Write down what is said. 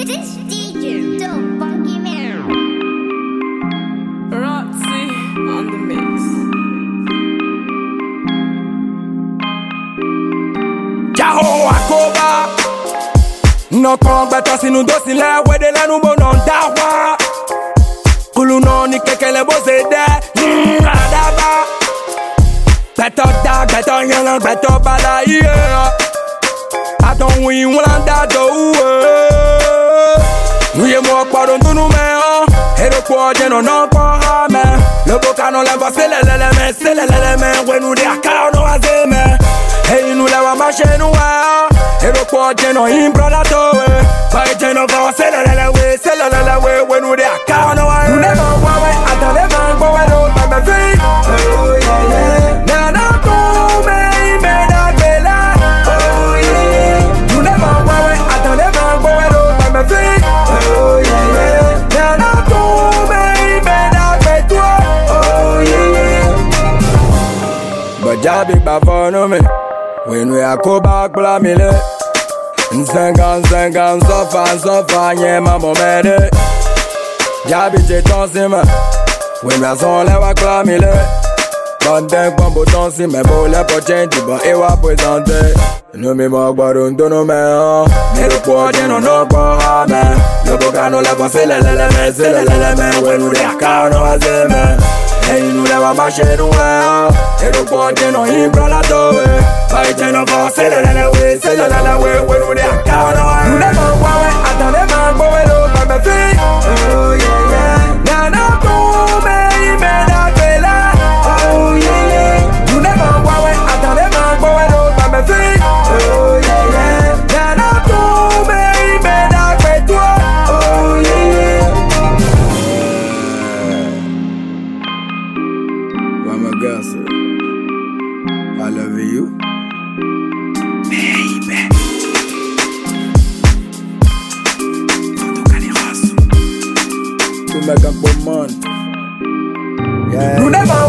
This DJ, the funky man. Roxy on the mix. Jaho akoba no kon beto si nou dosin le wede le nou bonon dawa Kulu no ni kekele boze de adaba Beto dag, beto yalan, beto bala yeah Aton wi wulanda do Nou ye mo kparo ndunu me Ero kwa jeno non kwa ha me Le boka non le va se le me We nou de akao no aze me Hey nou le wa mache nou Ero kwa jeno imbra la to Bae jeno va se le we We nou de akao no Nou ne man wa we atan le man kwa we do pa me fi Oh yeah yeah Nana kou me da bela Oh yeah yeah Nou ne man wa we atan le man kwa we do pa me fi Oh yeah yeah Nana kou me da betwa Oh yeah yeah Bajabi bavono me When we are go back bla mile Nsengan sofa nye mamo mede Jabi cheton si me When we are son le wa kla mile Banden kwa boton si me Bo le po change bon e wa presente Nou mi mo gbaro ndono me Nero po jeno no kwa ha me Yo boka no le po se le me When we de akao no aze me Hey nou le wa mache nou Ero po jeno imbra la to Bae jeno va se le we We nou de akao no Nou ne man wa we atan le man kwa we do pa me fi Oh yeah yeah Nana kou me da bela Oh yeah yeah Nou ne man wa we atan le man kwa we do pa me fi Oh yeah yeah Nana kou me da betwa Oh yeah yeah Mama Gasser I love you Baby Todo caliroso Tu me gan por man Yeah Nou ne man